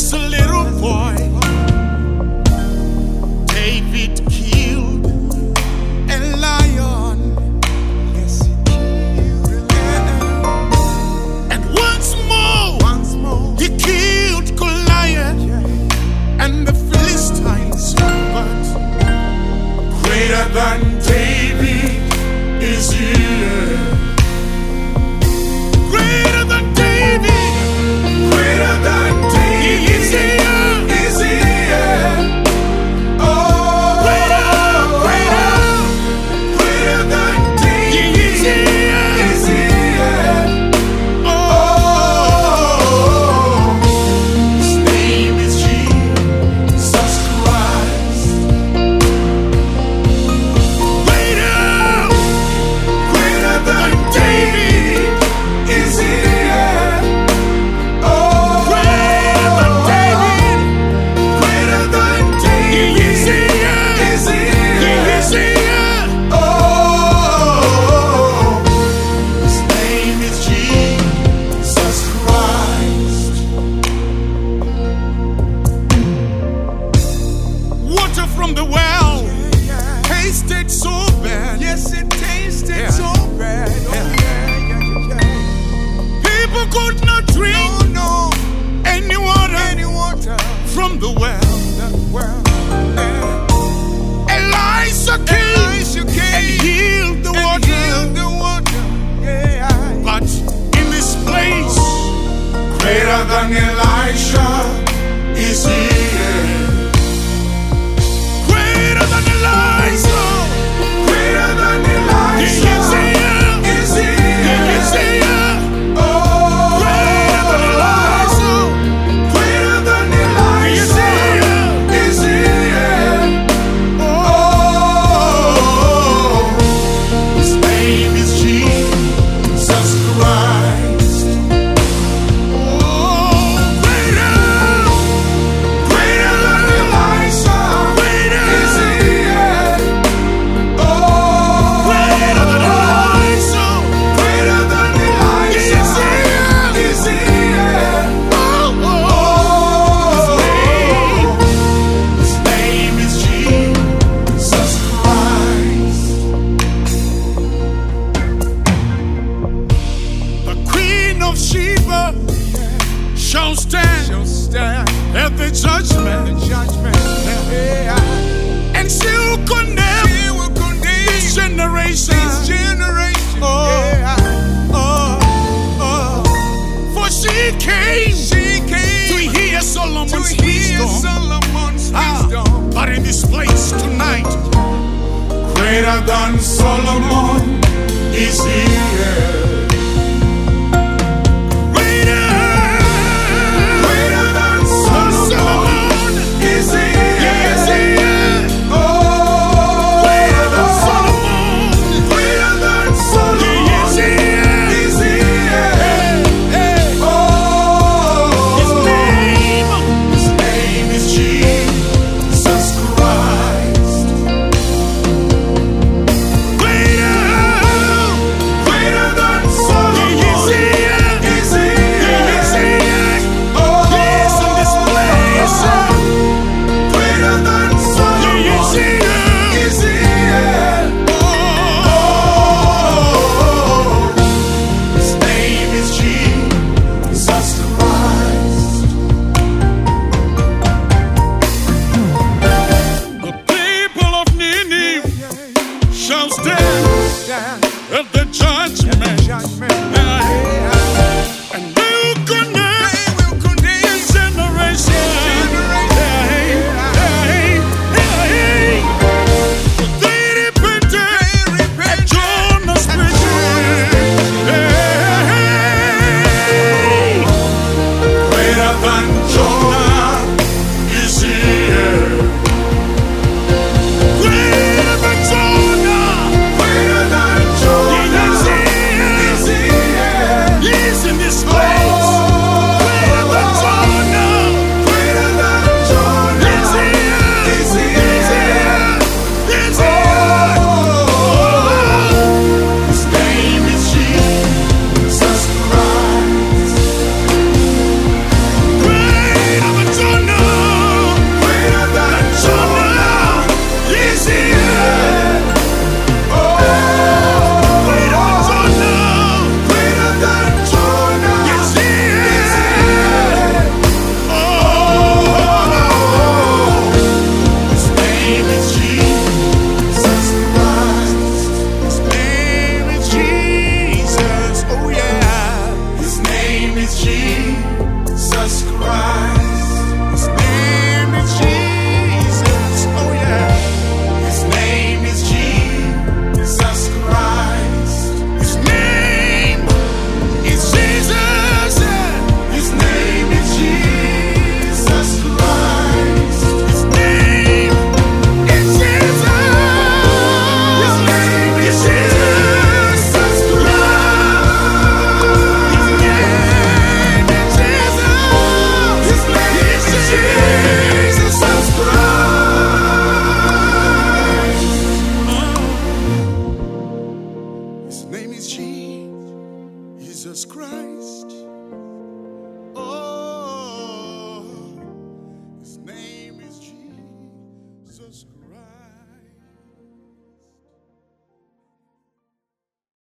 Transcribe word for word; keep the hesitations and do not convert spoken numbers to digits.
a little boy, David killed a lion. Yes, he killed a lion. And once more, Once more, he killed Goliath yeah. and the Philistines. But greater than David is here. Greater than David. Greater than David He is here. is here. Oh, Greater, greater. greater than He David is here. is here. Oh, His name is Jesus Christ. greater, Greater than David. is here. Oh, Greater than David. greater than He David is here. is He here. is here. Oh, His name is Jesus Christ. Water from the well tasted so bad. Yes, it tasted Yeah. so bad. Oh, Yeah. yeah, yeah, yeah, yeah. People could not drink No, no, any water any water. from the well. The well, yeah. Elisha came Elisha and came healed the and water. healed the water. Yeah. But in this place, Greater than Elisha is here. greater than Elisha, Greater than he Elisha is here. is He is here. here. Oh, Greater than Elisha, greater than he is Elisha here. is here. Oh, His name is Jesus Christ. Oh, greater, Greater than Elisha greater, is here. Oh, greater than Elisha, greater than he Elisha is here. is here. Oh, oh, Oh, His name is Jesus Christ. the Queen of Sheba shall stand Shall stand at the judgment, the judgment. Yeah. and she will condemn He will condemn this generation. this generation. Oh. Yeah. Oh, oh, for she came She came to hear to Solomon's hear wisdom. Solomon's Ah, wisdom. but in this place tonight, Greater than Solomon is here. greater, Greater than Solomon Solomon is is here. here. Oh, Greater than Solomon, greater than he Solomon is here. is here. Hey, Oh, his name, His name is Jesus Christ. greater, Greater than name is Jesus Christ.